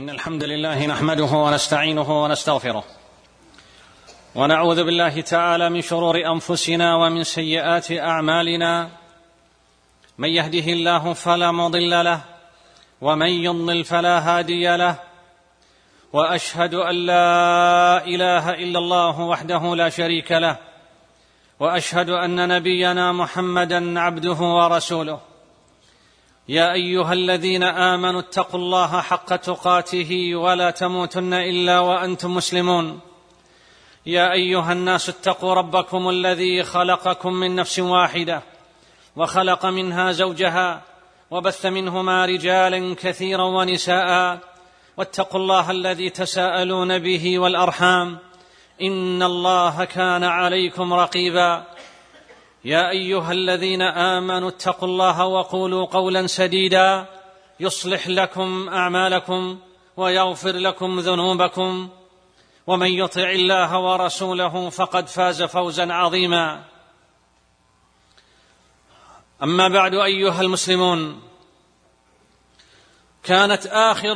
إن الحمد لله نحمده ونستعينه ونستغفره ونعوذ بالله تعالى من شرور أنفسنا ومن سيئات أعمالنا. من يهده الله فلا مضل له ومن يضلل فلا هادي له، وأشهد أن لا إله إلا الله وحده لا شريك له، وأشهد أن نبينا محمدا عبده ورسوله. يا أيها الذين آمنوا اتقوا الله حق تقاته ولا تموتن إلا وأنتم مسلمون. يا أيها الناس اتقوا ربكم الذي خلقكم من نفس واحدة وخلق منها زوجها وبث منهما رجالا كثيرا ونساء، واتقوا الله الذي تساءلون به والأرحام إن الله كان عليكم رقيبا. يا أيها الذين آمنوا اتقوا الله وقولوا قولا سديدا يصلح لكم أعمالكم ويغفر لكم ذنوبكم، ومن يطع الله ورسوله فقد فاز فوزا عظيما. أما بعد أيها المسلمون، كانت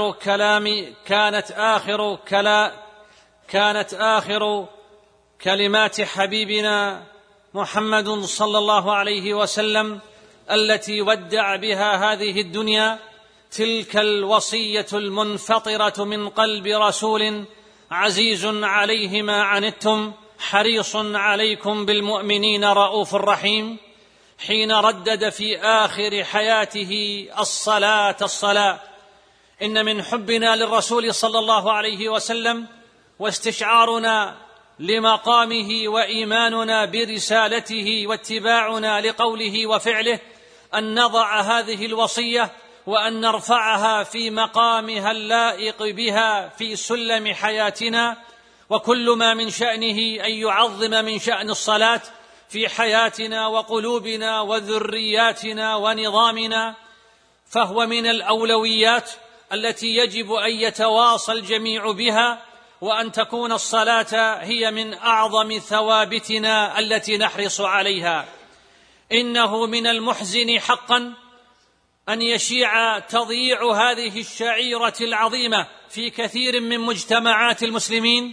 آخر كلمات حبيبنا محمد صلى الله عليه وسلم التي ودع بها هذه الدنيا تلك الوصية المنفطرة من قلب رسول عزيز عليه ما عنتم حريص عليكم بالمؤمنين رؤوف رحيم، حين ردد في آخر حياته الصلاة. إن من حبنا للرسول صلى الله عليه وسلم واستشعارنا لمقامه وإيماننا برسالته واتباعنا لقوله وفعله أن نضع هذه الوصية وأن نرفعها في مقامها اللائق بها في سلم حياتنا، وكل ما من شأنه أن يعظم من شأن الصلاة في حياتنا وقلوبنا وذرياتنا ونظامنا، فهو من الأولويات التي يجب أن يتواصى الجميع بها، وأن تكون الصلاة هي من أعظم ثوابتنا التي نحرص عليها. إنه من المحزن حقا أن يشيع تضييع هذه الشعيرة العظيمة في كثير من مجتمعات المسلمين،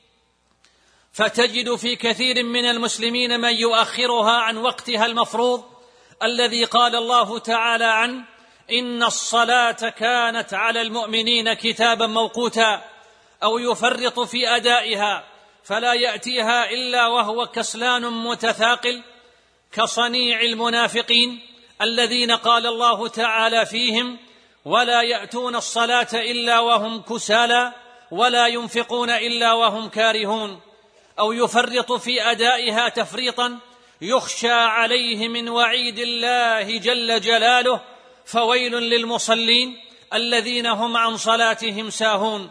فتجد في كثير من المسلمين من يؤخرها عن وقتها المفروض الذي قال الله تعالى عنه: إن الصلاة كانت على المؤمنين كتابا موقوتا، أو يفرط في أدائها فلا يأتيها إلا وهو كسلان متثاقل، كصنيع المنافقين الذين قال الله تعالى فيهم: ولا يأتون الصلاة إلا وهم كسالى ولا ينفقون إلا وهم كارهون. أو يفرط في أدائها تفريطا يخشى عليه من وعيد الله جل جلاله: فويل للمصلين الذين هم عن صلاتهم ساهون.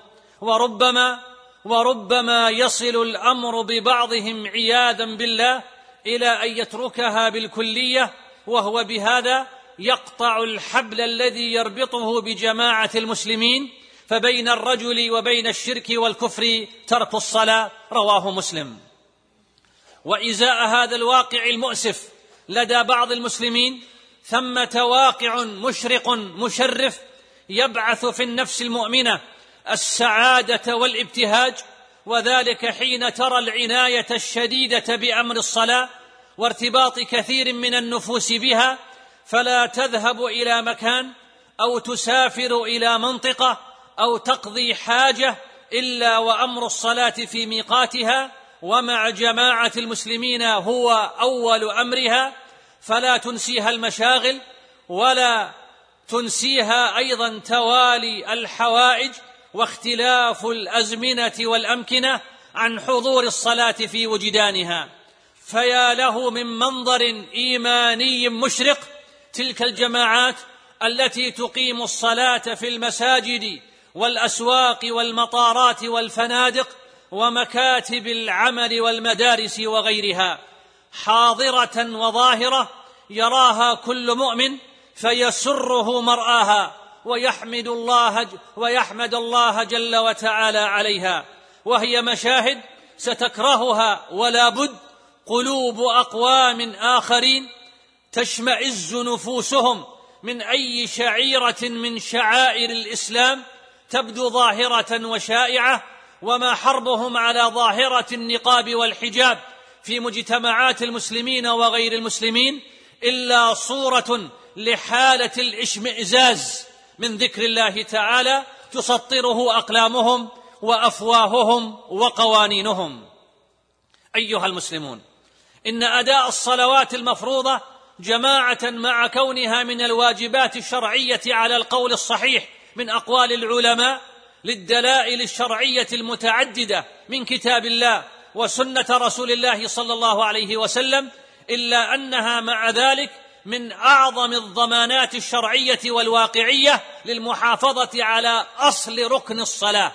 وربما يصل الأمر ببعضهم عياذا بالله إلى أن يتركها بالكلية، وهو بهذا يقطع الحبل الذي يربطه بجماعة المسلمين، فبين الرجل وبين الشرك والكفر ترك الصلاة. رواه مسلم. وإزاء هذا الواقع المؤسف لدى بعض المسلمين ثمة واقع مشرق مشرف يبعث في النفس المؤمنة السعادة والابتهاج، وذلك حين ترى العناية الشديدة بأمر الصلاة وارتباط كثير من النفوس بها، فلا تذهب إلى مكان أو تسافر إلى منطقة أو تقضي حاجة إلا وأمر الصلاة في ميقاتها ومع جماعة المسلمين هو أول أمرها، فلا تنسيها المشاغل ولا تنسيها أيضا توالي الحوائج واختلاف الأزمنة والأمكنة عن حضور الصلاة في وجدانها. فيا له من منظر إيماني مشرق تلك الجماعات التي تقيم الصلاة في المساجد والأسواق والمطارات والفنادق ومكاتب العمل والمدارس وغيرها، حاضرة وظاهرة يراها كل مؤمن فيسره مرآها ويحمد الله جل وتعالى عليها، وهي مشاهد ستكرهها ولا بد قلوب أقوام آخرين تشمئز نفوسهم من أي شعيرة من شعائر الإسلام تبدو ظاهرة وشائعة، وما حربهم على ظاهرة النقاب والحجاب في مجتمعات المسلمين وغير المسلمين إلا صورة لحالة الاشمئزاز من ذكر الله تعالى تسطره أقلامهم وأفواههم وقوانينهم. أيها المسلمون، إن أداء الصلوات المفروضة جماعة مع كونها من الواجبات الشرعية على القول الصحيح من أقوال العلماء للدلائل الشرعية المتعددة من كتاب الله وسنة رسول الله صلى الله عليه وسلم، إلا أنها مع ذلك من أعظم الضمانات الشرعية والواقعية للمحافظة على أصل ركن الصلاة.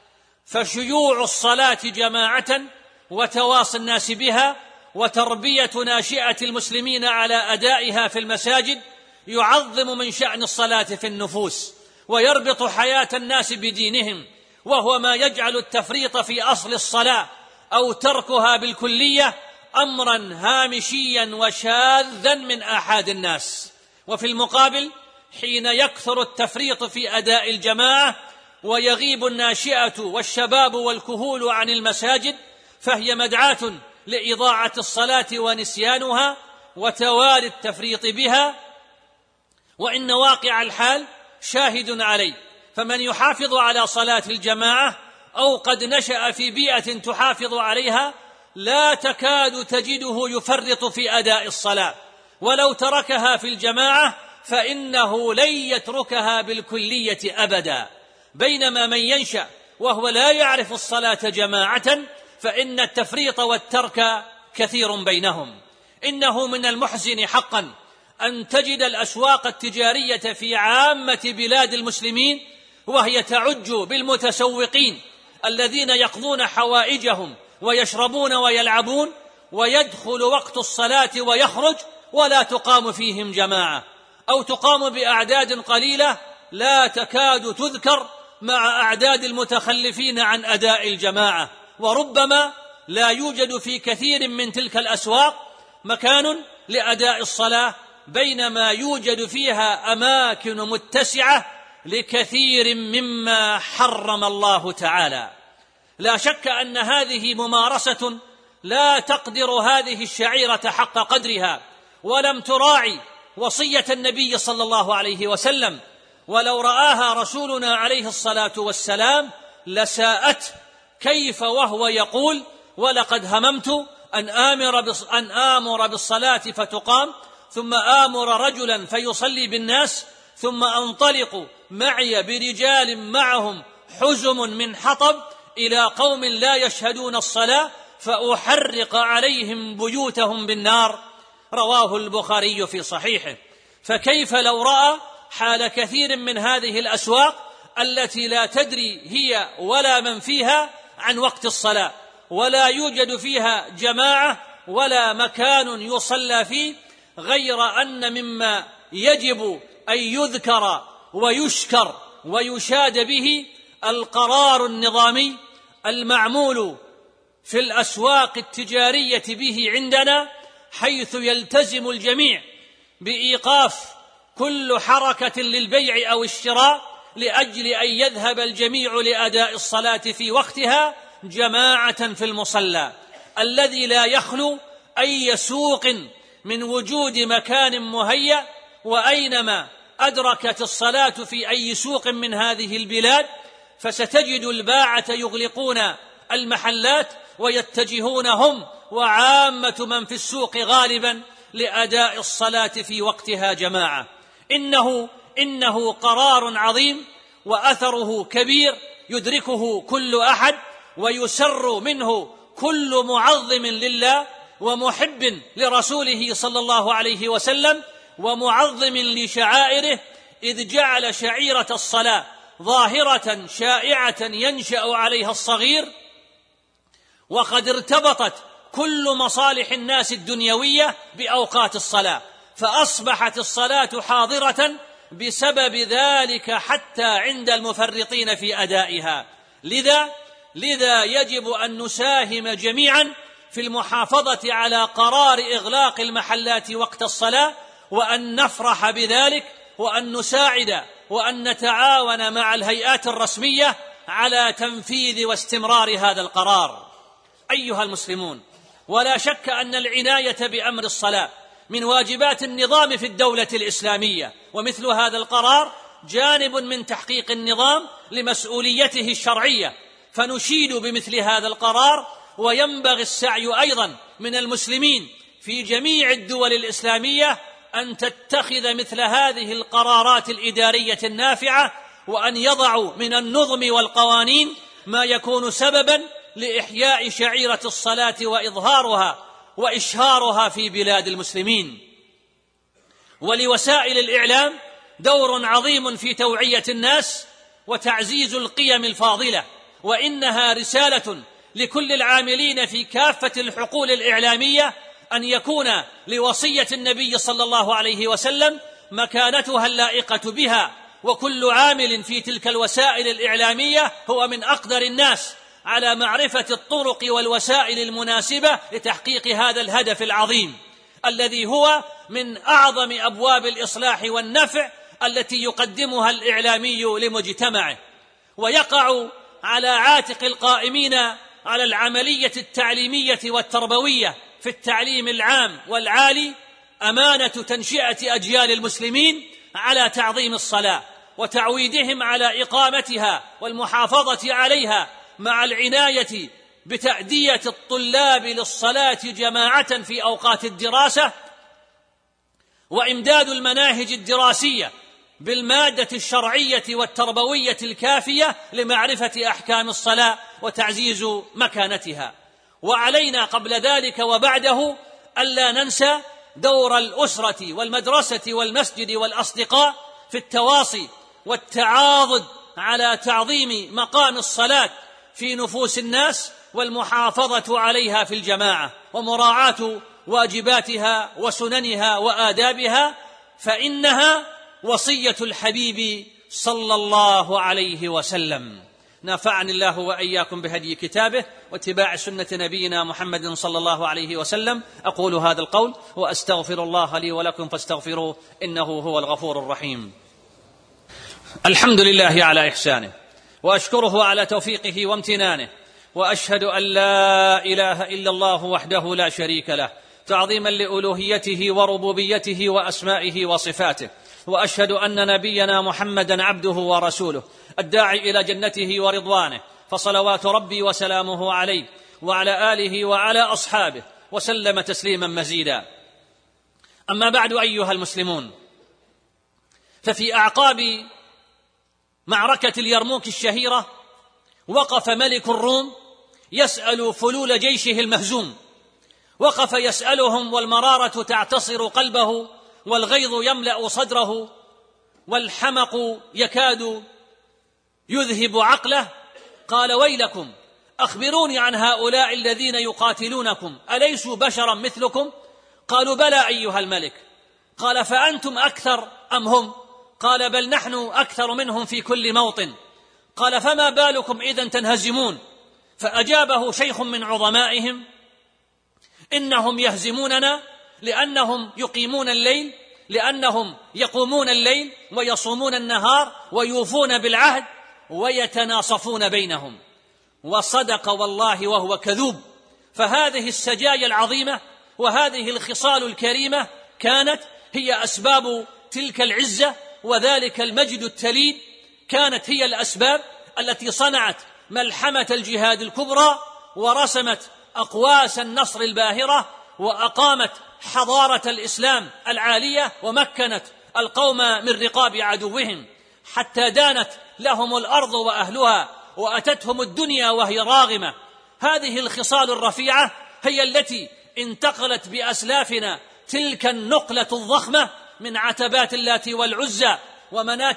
فشيوع الصلاة جماعة وتواصي الناس بها وتربية ناشئة المسلمين على أدائها في المساجد يعظم من شأن الصلاة في النفوس ويربط حياة الناس بدينهم، وهو ما يجعل التفريط في أصل الصلاة أو تركها بالكلية أمرا هامشيا وشاذا من آحاد الناس. وفي المقابل، حين يكثر التفريط في أداء الجماعة ويغيب الناشئة والشباب والكهول عن المساجد، فهي مدعاة لإضاعة الصلاة ونسيانها وتوالي التفريط بها، وإن واقع الحال شاهد عليه. فمن يحافظ على صلاة الجماعة أو قد نشأ في بيئة تحافظ عليها لا تكاد تجده يفرط في أداء الصلاة، ولو تركها في الجماعة فإنه لن يتركها بالكلية أبدا. بينما من ينشأ وهو لا يعرف الصلاة جماعة فإن التفريط والترك كثير بينهم. إنه من المحزن حقا أن تجد الأسواق التجارية في عامة بلاد المسلمين وهي تعج بالمتسوقين الذين يقضون حوائجهم ويشربون ويلعبون، ويدخل وقت الصلاة ويخرج ولا تقام فيهم جماعة، أو تقام بأعداد قليلة لا تكاد تذكر مع أعداد المتخلفين عن أداء الجماعة. وربما لا يوجد في كثير من تلك الأسواق مكان لأداء الصلاة، بينما يوجد فيها أماكن متسعة لكثير مما حرم الله تعالى. لا شك أن هذه ممارسة لا تقدر هذه الشعيرة حق قدرها، ولم تراعي وصية النبي صلى الله عليه وسلم، ولو رآها رسولنا عليه الصلاة والسلام لساءت. كيف وهو يقول: ولقد هممت أن آمر بالصلاة فتقام، ثم آمر رجلا فيصلي بالناس، ثم أنطلق معي برجال معهم حزم من حطب إلى قوم لا يشهدون الصلاة فأحرق عليهم بيوتهم بالنار. رواه البخاري في صحيحه. فكيف لو رأى حال كثير من هذه الأسواق التي لا تدري هي ولا من فيها عن وقت الصلاة، ولا يوجد فيها جماعة ولا مكان يصلى فيه، غير أن مما يجب أن يذكر ويشكر ويشاد به القرار النظامي المعمول في الأسواق التجارية به عندنا، حيث يلتزم الجميع بإيقاف كل حركة للبيع أو الشراء لأجل أن يذهب الجميع لأداء الصلاة في وقتها جماعة في المصلى، الذي لا يخلو أي سوق من وجود مكان مهيأ. وأينما أدركت الصلاة في أي سوق من هذه البلاد فستجد الباعة يغلقون المحلات ويتجهون هم وعامة من في السوق غالبا لأداء الصلاة في وقتها جماعة. إنه قرار عظيم وأثره كبير يدركه كل أحد، ويسر منه كل معظم لله ومحب لرسوله صلى الله عليه وسلم ومعظم لشعائره، إذ جعل شعيرة الصلاة ظاهرة شائعة ينشأ عليها الصغير، وقد ارتبطت كل مصالح الناس الدنيوية بأوقات الصلاة، فأصبحت الصلاة حاضرة بسبب ذلك حتى عند المفرطين في أدائها. لذا يجب أن نساهم جميعا في المحافظة على قرار إغلاق المحلات وقت الصلاة، وأن نفرح بذلك وأن نساعد وأن نتعاون مع الهيئات الرسمية على تنفيذ واستمرار هذا القرار. أيها المسلمون، ولا شك أن العناية بأمر الصلاة من واجبات النظام في الدولة الإسلامية، ومثل هذا القرار جانب من تحقيق النظام لمسؤوليته الشرعية، فنشيد بمثل هذا القرار. وينبغي السعي أيضا من المسلمين في جميع الدول الإسلامية أن تتخذ مثل هذه القرارات الإدارية النافعة، وأن يضعوا من النظم والقوانين ما يكون سببا لإحياء شعيرة الصلاة وإظهارها وإشهارها في بلاد المسلمين. ولوسائل الإعلام دور عظيم في توعية الناس وتعزيز القيم الفاضلة، وإنها رسالة لكل العاملين في كافة الحقول الإعلامية أن يكون لوصية النبي صلى الله عليه وسلم مكانتها اللائقة بها، وكل عامل في تلك الوسائل الإعلامية هو من أقدر الناس على معرفة الطرق والوسائل المناسبة لتحقيق هذا الهدف العظيم الذي هو من أعظم أبواب الإصلاح والنفع التي يقدمها الإعلامي لمجتمعه. ويقع على عاتق القائمين على العملية التعليمية والتربوية في التعليم العام والعالي أمانة تنشئة أجيال المسلمين على تعظيم الصلاة وتعويدهم على إقامتها والمحافظة عليها، مع العناية بتأدية الطلاب للصلاة جماعة في أوقات الدراسة، وإمداد المناهج الدراسية بالمادة الشرعية والتربوية الكافية لمعرفة أحكام الصلاة وتعزيز مكانتها. وعلينا قبل ذلك وبعده ألا ننسى دور الأسرة والمدرسة والمسجد والأصدقاء في التواصي والتعاضد على تعظيم مقام الصلاة في نفوس الناس والمحافظة عليها في الجماعة ومراعاة واجباتها وسننها وآدابها، فإنها وصية الحبيب صلى الله عليه وسلم. نفعني الله وإياكم بهدي كتابه واتباع سنة نبينا محمد صلى الله عليه وسلم. أقول هذا القول وأستغفر الله لي ولكم فاستغفروه إنه هو الغفور الرحيم. الحمد لله على إحسانه، وأشكره على توفيقه وامتنانه، وأشهد أن لا إله إلا الله وحده لا شريك له تعظيما لألوهيته وربوبيته وأسمائه وصفاته، وأشهد أن نبينا محمدا عبده ورسوله الداعي إلى جنته ورضوانه، فصلوات ربي وسلامه عليه وعلى آله وعلى أصحابه وسلم تسليما مزيدا. أما بعد أيها المسلمون، ففي أعقاب معركة اليرموك الشهيرة وقف ملك الروم يسأل فلول جيشه المهزوم، وقف يسألهم والمرارة تعتصر قلبه والغيظ يملأ صدره والحمق يكاد يذهب عقله. قال: ويلكم، أخبروني عن هؤلاء الذين يقاتلونكم، أليسوا بشرا مثلكم؟ قالوا: بلى أيها الملك. قال: فأنتم أكثر أم هم؟ قال: بل نحن أكثر منهم في كل موطن. قال: فما بالكم إذن تنهزمون؟ فأجابه شيخ من عظمائهم: إنهم يهزموننا لأنهم يقيمون الليل، لأنهم يقومون الليل ويصومون النهار ويوفون بالعهد ويتناصفون بينهم. وصدق والله وهو كذوب. فهذه السجايا العظيمة وهذه الخصال الكريمة كانت هي أسباب تلك العزة وذلك المجد التليد، كانت هي الأسباب التي صنعت ملحمة الجهاد الكبرى ورسمت أقواس النصر الباهرة وأقامت حضارة الإسلام العالية ومكنت القوم من رقاب عدوهم حتى دانت لهم الأرض وأهلها وأتتهم الدنيا وهي راغمة. هذه الخصال الرفيعة هي التي انتقلت بأسلافنا تلك النقلة الضخمة من عتبات اللات والعزى ومناة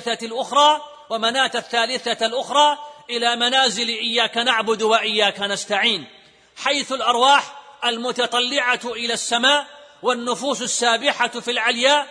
الثالثة الأخرى إلى منازل إياك نعبد وإياك نستعين، حيث الأرواح المتطلعة إلى السماء والنفوس السابحة في العلياء.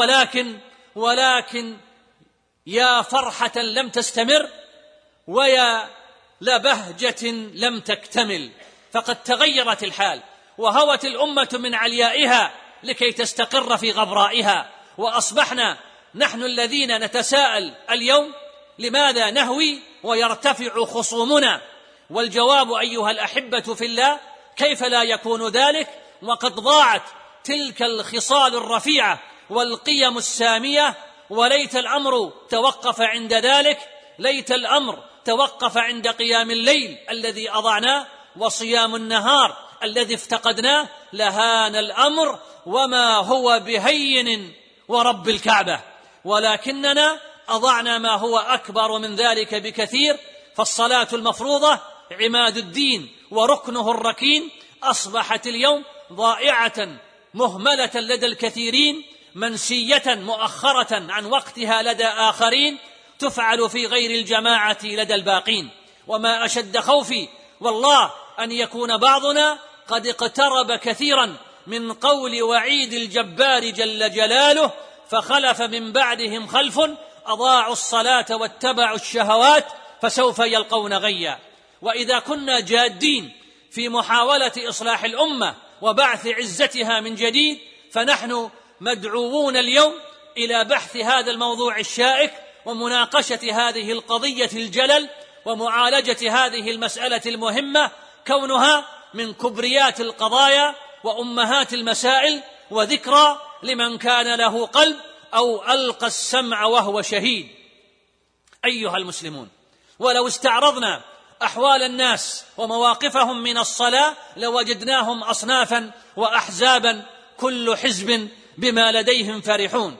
ولكن يا فرحة لم تستمر ويا لبهجة لم تكتمل، فقد تغيرت الحال وهوت الأمة من عليائها لكي تستقر في غبرائها، وأصبحنا نحن الذين نتساءل اليوم لماذا نهوي ويرتفع خصومنا؟ والجواب أيها الأحبة في الله كيف لا يكون ذلك وقد ضاعت تلك الخصال الرفيعة والقيم السامية؟ وليت الأمر توقف عند ذلك، ليت الأمر توقف عند قيام الليل الذي أضعناه وصيام النهار الذي افتقدناه، لهان الأمر وما هو بهين ورب الكعبة. ولكننا أضعنا ما هو أكبر من ذلك بكثير، فالصلاة المفروضة عماد الدين وركنه الركين أصبحت اليوم ضائعة مهملة لدى الكثيرين، منسية مؤخرة عن وقتها لدى آخرين، تفعل في غير الجماعة لدى الباقين. وما أشد خوفي والله أن يكون بعضنا قد اقترب كثيرا من قول وعيد الجبار جل جلاله: فخلف من بعدهم خلف أضاعوا الصلاة واتبعوا الشهوات فسوف يلقون غيا. وإذا كنا جادين في محاولة إصلاح الأمة وبعث عزتها من جديد، فنحن مدعوون اليوم إلى بحث هذا الموضوع الشائك ومناقشة هذه القضية الجلل ومعالجة هذه المسألة المهمة، كونها من كبريات القضايا وأمهات المسائل، وذكرى لمن كان له قلب أو ألقى السمع وهو شهيد. أيها المسلمون، ولو استعرضنا أحوال الناس ومواقفهم من الصلاة لوجدناهم أصنافا وأحزابا كل حزب بما لديهم فرحون.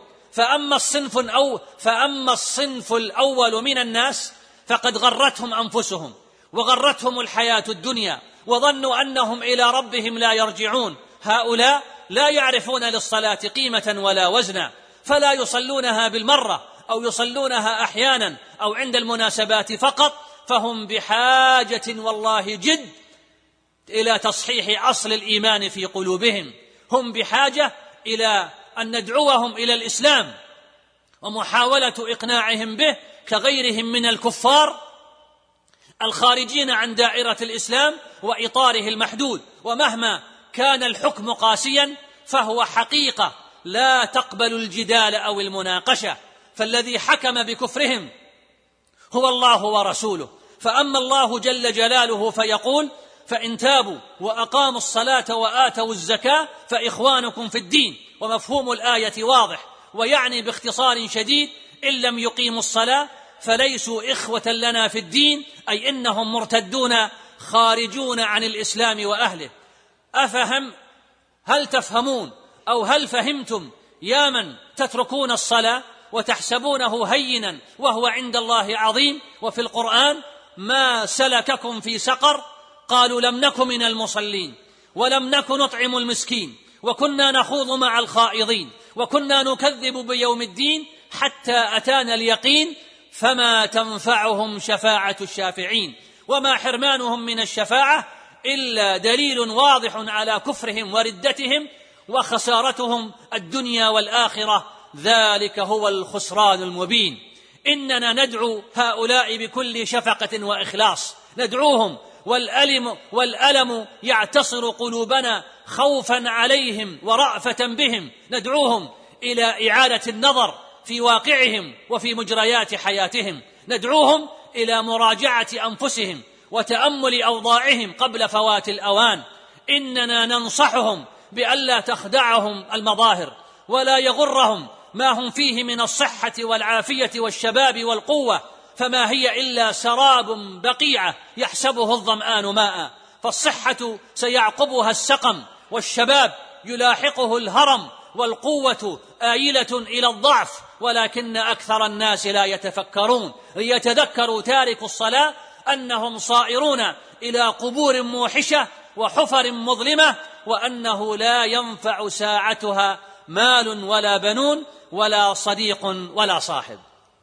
فأما الصنف الأول من الناس فقد غرتهم أنفسهم وغرتهم الحياة الدنيا وظنوا أنهم إلى ربهم لا يرجعون. هؤلاء لا يعرفون للصلاة قيمة ولا وزنا، فلا يصلونها بالمرة أو يصلونها أحيانا أو عند المناسبات فقط، فهم بحاجة والله جد إلى تصحيح أصل الإيمان في قلوبهم. هم بحاجة إلى أن ندعوهم إلى الإسلام ومحاولة إقناعهم به كغيرهم من الكفار الخارجين عن دائرة الإسلام وإطاره المحدود. ومهما كان الحكم قاسيا فهو حقيقة لا تقبل الجدال أو المناقشة، فالذي حكم بكفرهم هو الله ورسوله. فأما الله جل جلاله فيقول: فإن تابوا وأقاموا الصلاة وآتوا الزكاة فإخوانكم في الدين. ومفهوم الآية واضح، ويعني باختصار شديد: إن لم يقيموا الصلاة فليسوا إخوة لنا في الدين، أي إنهم مرتدون خارجون عن الإسلام وأهله. هل تفهمون أو هل فهمتم يا من تتركون الصلاة وتحسبونه هينا وهو عند الله عظيم؟ وفي القرآن: ما سلككم في سقر؟ قالوا لم نك من المصلين ولم نك نطعم المسكين وكنا نخوض مع الخائضين وكنا نكذب بيوم الدين حتى أتانا اليقين فما تنفعهم شفاعة الشافعين. وما حرمانهم من الشفاعة إلا دليل واضح على كفرهم وردتهم وخسارتهم الدنيا والآخرة، ذلك هو الخسران المبين. إننا ندعو هؤلاء بكل شفقة وإخلاص، ندعوهم والألم يعتصر قلوبنا خوفا عليهم ورأفة بهم، ندعوهم إلى إعادة النظر في واقعهم وفي مجريات حياتهم، ندعوهم إلى مراجعة أنفسهم وتأمل أوضاعهم قبل فوات الأوان. إننا ننصحهم بألا تخدعهم المظاهر ولا يغرهم ما هم فيه من الصحة والعافية والشباب والقوة، فما هي إلا سراب بقيعة يحسبه الظمآن ماء. فالصحة سيعقبها السقم، والشباب يلاحقه الهرم، والقوة آيلة إلى الضعف، ولكن أكثر الناس لا يتفكرون ليتذكروا تارك الصلاة أنهم صائرون إلى قبور موحشة وحفر مظلمة، وأنه لا ينفع ساعتها مال ولا بنون ولا صديق ولا صاحب.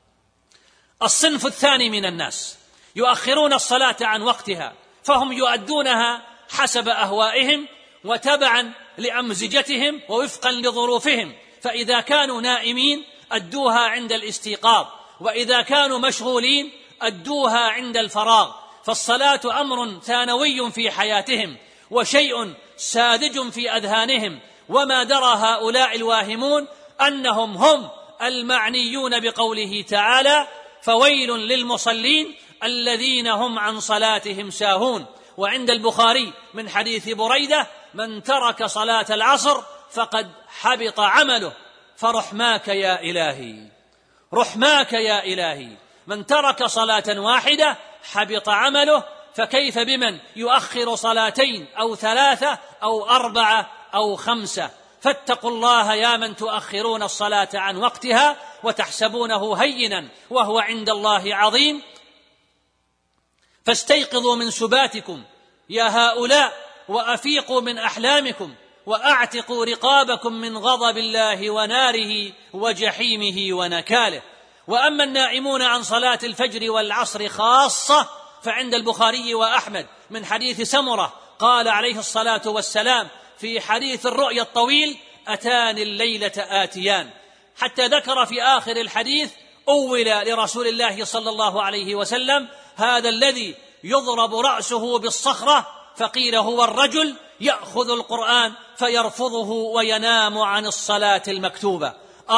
الصنف الثاني من الناس يؤخرون الصلاة عن وقتها، فهم يؤدونها حسب أهوائهم وتبعا لأمزجتهم ووفقا لظروفهم. فإذا كانوا نائمين أدوها عند الاستيقاظ، وإذا كانوا مشغولين أدوها عند الفراغ. فالصلاة أمر ثانوي في حياتهم وشيء ساذج في أذهانهم، وما درى هؤلاء الواهمون أنهم هم المعنيون بقوله تعالى: فويل للمصلين الذين هم عن صلاتهم ساهون. وعند البخاري من حديث بريدة: من ترك صلاة العصر فقد حبط عمله. فرحماك يا إلهي، رحماك يا إلهي، من ترك صلاة واحدة حبط عمله، فكيف بمن يؤخر صلاتين أو 3 أو 4 أو 5؟ فاتقوا الله يا من تؤخرون الصلاة عن وقتها وتحسبونه هينا وهو عند الله عظيم. فاستيقظوا من سباتكم يا هؤلاء، وأفيقوا من أحلامكم، وأعتقوا رقابكم من غضب الله وناره وجحيمه ونكاله. وأما النائمون عن صلاة الفجر والعصر خاصة فعند البخاري وأحمد من حديث سمرة قال عليه الصلاة والسلام في حديث الرؤيا الطويل: أتاني الليلة آتيان، حتى ذكر في آخر الحديث: أول لرسول الله صلى الله عليه وسلم: هذا الذي يضرب رأسه بالصخرة، فقيل هو الرجل يأخذ القرآن فيرفضه وينام عن الصلاة المكتوبة.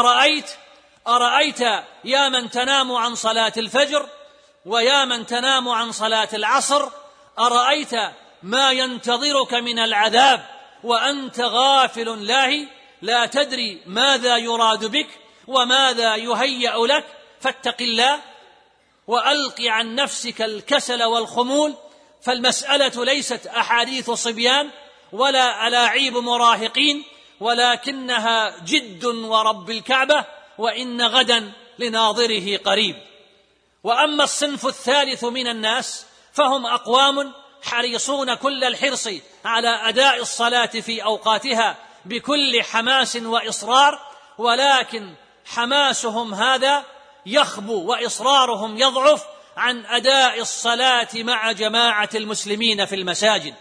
أرأيت يا من تنام عن صلاة الفجر ويا من تنام عن صلاة العصر، أرأيت ما ينتظرك من العذاب وأنت غافل لاهي، لا تدري ماذا يراد بك وماذا يهيأ لك. فاتق الله وألق عن نفسك الكسل والخمول، فالمسألة ليست أحاديث صبيان ولا ألاعيب مراهقين، ولكنها جد ورب الكعبة، وإن غدا لناظره قريب. وأما الصنف الثالث من الناس فهم أقوام حريصون كل الحرص على أداء الصلاة في أوقاتها بكل حماس وإصرار، ولكن حماسهم هذا يخبو وإصرارهم يضعف عن أداء الصلاة مع جماعة المسلمين في المساجد.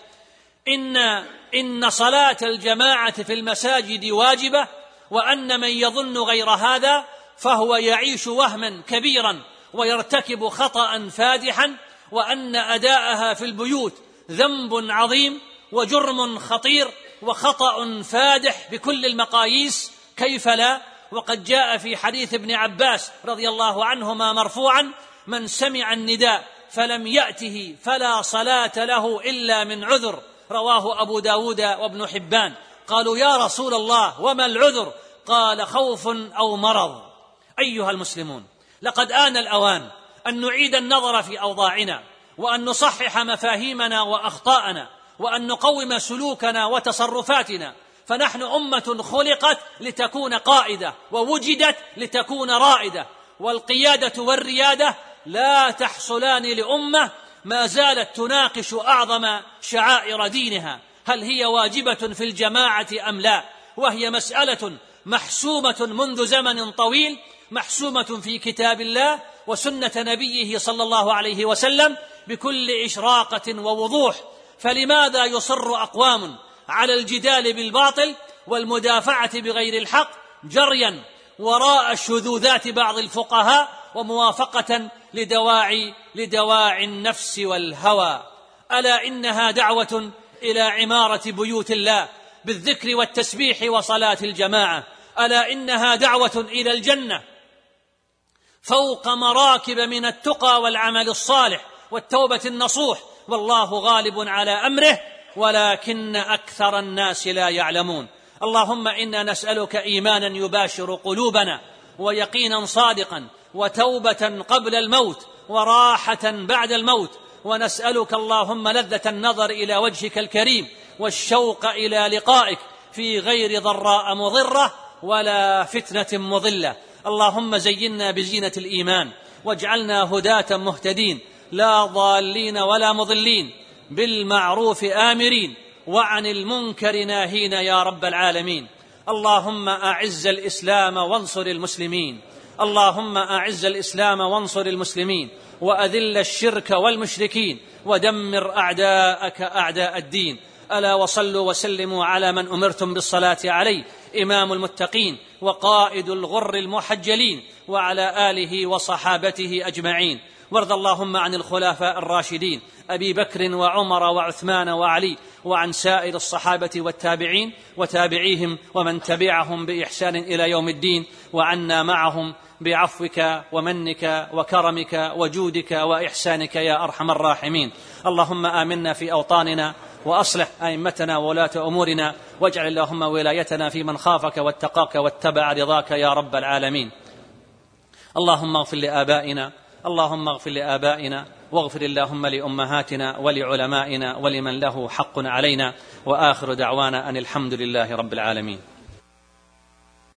إن صلاة الجماعة في المساجد واجبة، وأن من يظن غير هذا فهو يعيش وهما كبيرا ويرتكب خطأ فادحا، وأن أداءها في البيوت ذنب عظيم وجرم خطير وخطأ فادح بكل المقاييس. كيف لا؟ وقد جاء في حديث ابن عباس رضي الله عنهما مرفوعا: من سمع النداء فلم يأته فلا صلاة له إلا من عذر. رواه أبو داود وابن حبان. قالوا: يا رسول الله وما العذر؟ قال: خوف أو مرض. أيها المسلمون، لقد آن الأوان أن نعيد النظر في أوضاعنا، وأن نصحح مفاهيمنا وأخطاءنا، وأن نقوم سلوكنا وتصرفاتنا، فنحن أمة خلقت لتكون قائدة، ووجدت لتكون رائدة، والقيادة والريادة لا تحصلان لأمة ما زالت تناقش أعظم شعائر دينها: هل هي واجبة في الجماعة أم لا؟ وهي مسألة محسومة منذ زمن طويل، محسومة في كتاب الله وسنة نبيه صلى الله عليه وسلم بكل إشراقة ووضوح. فلماذا يصر أقوام على الجدال بالباطل والمدافعة بغير الحق، جريا وراء شذوذات بعض الفقهاء وموافقة لدواعي النفس والهوى؟ ألا إنها دعوة إلى عمارة بيوت الله بالذكر والتسبيح وصلاة الجماعة. ألا إنها دعوة إلى الجنة فوق مراكب من التقى والعمل الصالح والتوبة النصوح، والله غالب على أمره ولكن أكثر الناس لا يعلمون. اللهم إنا نسألك إيمانا يباشر قلوبنا، ويقينا صادقا، وتوبة قبل الموت، وراحة بعد الموت. ونسألك اللهم لذة النظر إلى وجهك الكريم والشوق إلى لقائك في غير ضراء مضرة ولا فتنة مضلة. اللهم زينا بزينة الإيمان واجعلنا هداة مهتدين لا ضالين ولا مضلين، بالمعروف آمرين وعن المنكر ناهين يا رب العالمين. اللهم أعز الإسلام وانصر المسلمين، اللهم أعز الإسلام وانصر المسلمين، وأذل الشرك والمشركين، ودمر أعداءك أعداء الدين. ألا وصلوا وسلموا على من أمرتم بالصلاة عليه، إمام المتقين وقائد الغر المحجلين، وعلى آله وصحابته أجمعين. وارض اللهم عن الخلفاء الراشدين أبي بكر وعمر وعثمان وعلي وعن سائر الصحابة والتابعين وتابعيهم ومن تبعهم بإحسان إلى يوم الدين، وعنا معهم بعفوك ومنك وكرمك وجودك وإحسانك يا أرحم الراحمين. اللهم آمنا في أوطاننا وأصلح أئمتنا وولاة أمورنا، واجعل اللهم ولايتنا في من خافك واتقاك واتبع رضاك يا رب العالمين. اللهم اغفر لآبائنا واغفر اللهم لأمهاتنا ولعلمائنا ولمن له حق علينا، وآخر دعوانا أن الحمد لله رب العالمين.